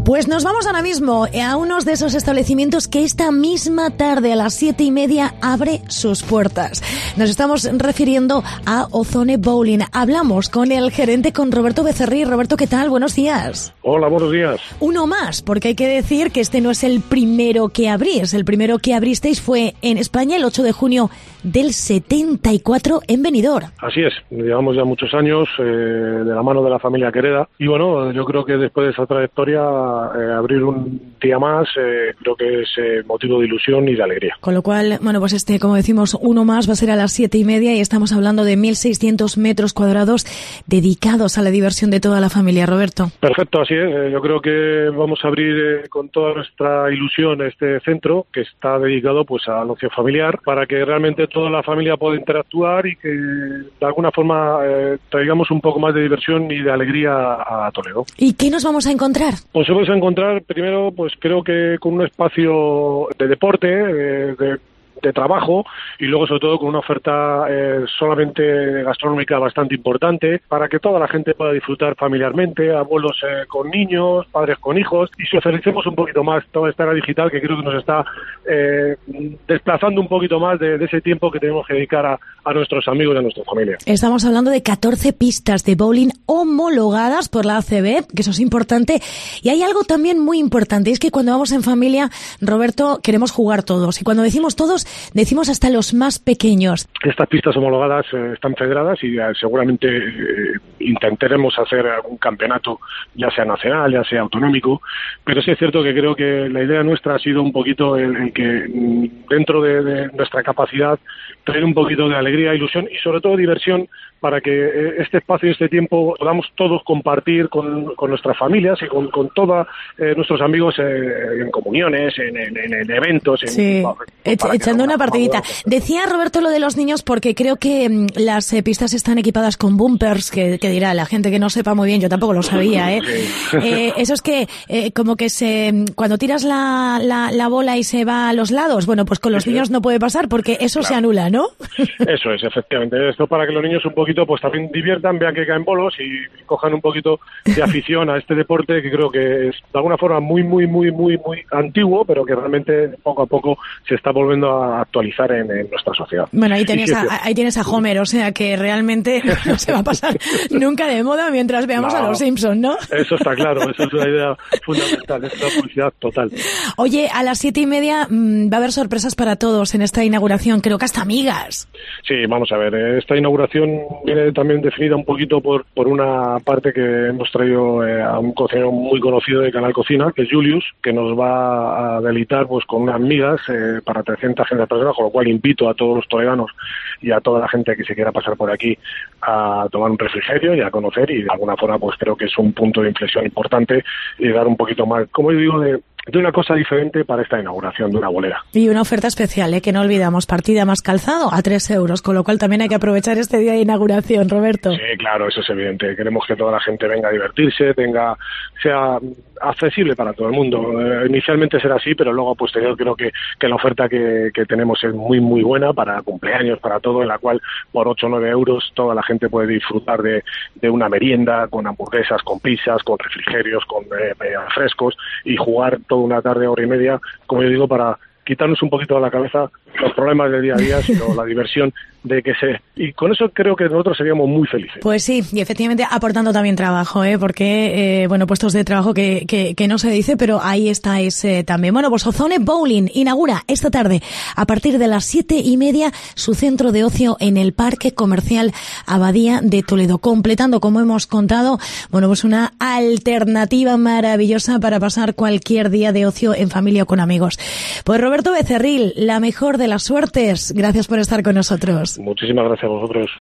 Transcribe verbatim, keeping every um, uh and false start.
Pues nos vamos ahora mismo a uno de esos establecimientos que esta misma tarde a las siete y media abre sus puertas. Nos estamos refiriendo a Ozone Bowling. Hablamos con el gerente, con Roberto Becerril. Roberto, ¿qué tal? Buenos días. Hola, buenos días. Uno más, porque hay que decir que este no es el primero que abrís. El primero que abristeis fue en España el ocho de junio del setenta y cuatro en Benidorm. Así es, llevamos ya muchos años eh, de la mano de la familia Quereda y bueno, yo creo que después de esa trayectoria eh, abrir un día más eh, creo que es eh, motivo de ilusión y de alegría. Con lo cual, bueno, pues este, como decimos, uno más va a ser a las siete y media y estamos hablando de mil seiscientos metros cuadrados dedicados a la diversión de toda la familia, Roberto. Perfecto, así es, eh, yo creo que vamos a abrir eh, con toda nuestra ilusión este centro que está dedicado pues al ocio familiar para que realmente toda la familia pueda interactuar y que de alguna forma eh, traigamos un poco más de diversión y de alegría a Toledo. ¿Y qué nos vamos a encontrar? Pues vamos a encontrar primero, pues creo que con un espacio de deporte, de, de de trabajo y luego sobre todo con una oferta eh, solamente gastronómica bastante importante para que toda la gente pueda disfrutar familiarmente, abuelos eh, con niños, padres con hijos y socialicemos un poquito más toda esta era digital que creo que nos está eh, desplazando un poquito más de, de ese tiempo que tenemos que dedicar a, a nuestros amigos y a nuestra familia. Estamos hablando de catorce pistas de bowling homologadas por la A C B, que eso es importante, y hay algo también muy importante, es que cuando vamos en familia, Roberto, queremos jugar todos, y cuando decimos todos decimos hasta los más pequeños. Estas pistas homologadas eh, están federadas y eh, seguramente eh, intentaremos hacer algún campeonato, ya sea nacional, ya sea autonómico, pero sí es cierto que creo que la idea nuestra ha sido un poquito el, el que dentro de, de nuestra capacidad traer un poquito de alegría, ilusión y sobre todo diversión para que eh, este espacio y este tiempo podamos todos compartir con, con nuestras familias y con, con todos eh, nuestros amigos eh, en comuniones, en, en, en eventos. En, sí, para, echando una partidita. Decía Roberto lo de los niños porque creo que mm, las eh, pistas están equipadas con bumpers, que, que dirá la gente que no sepa muy bien, yo tampoco lo sabía, ¿eh? Sí. eh eso es que eh, como que se cuando tiras la, la, la bola y se va a los lados, bueno, pues con los sí, niños sí. no puede pasar porque eso claro. se anula, ¿no? Eso es, efectivamente. Esto para que los niños un poquito pues también diviertan, vean que caen bolos y cojan un poquito de afición a este deporte que creo que es de alguna forma muy, muy, muy, muy, muy antiguo, pero que realmente poco a poco se está volviendo a actualizar en, en nuestra sociedad. Bueno, ahí tienes, a, ahí tienes a Homer, o sea que realmente no se va a pasar nunca de moda mientras veamos no, a los Simpsons, ¿no? Eso está claro, eso es una idea fundamental, es una publicidad total. Oye, a las siete y media mmm, va a haber sorpresas para todos en esta inauguración, creo que hasta amigas. Sí, vamos a ver, esta inauguración viene también definida un poquito por, por una parte que hemos traído eh, a un cocinero muy conocido de Canal Cocina, que es Julius, que nos va a deleitar pues con unas migas eh, para trescientas personas, con lo cual invito a todos los toledanos y a toda la gente que se quiera pasar por aquí a tomar un refrigerio y a conocer y de alguna forma pues creo que es un punto de inflexión importante y dar un poquito más, como yo digo, de de una cosa diferente para esta inauguración de una bolera. Y una oferta especial, ¿eh? Que no olvidamos, partida más calzado a tres euros, con lo cual también hay que aprovechar este día de inauguración, Roberto. Sí, claro, eso es evidente. Queremos que toda la gente venga a divertirse, tenga, sea accesible para todo el mundo. Eh, inicialmente será así, pero luego a posterior creo que, que la oferta que, que tenemos es muy, muy buena para cumpleaños, para todo, en la cual por ocho o nueve euros toda la gente puede disfrutar de, de una merienda, con hamburguesas, con pizzas, con refrigerios, con eh, frescos y jugar todo una tarde, hora y media, como yo digo, para quitarnos un poquito de la cabeza los problemas del día a día, sino la diversión de que se... Y con eso creo que nosotros seríamos muy felices. Pues sí, y efectivamente aportando también trabajo, ¿eh? Porque, eh, bueno, puestos de trabajo que, que, que no se dice, pero ahí estáis eh, también. Bueno, pues Ozone Bowling inaugura esta tarde, a partir de las siete y media, su centro de ocio en el Parque Comercial Abadía de Toledo, completando, como hemos contado, bueno, pues una alternativa maravillosa para pasar cualquier día de ocio en familia o con amigos. Pues Roberto Becerril, la mejor de las suertes. Gracias por estar con nosotros. Muchísimas gracias a vosotros.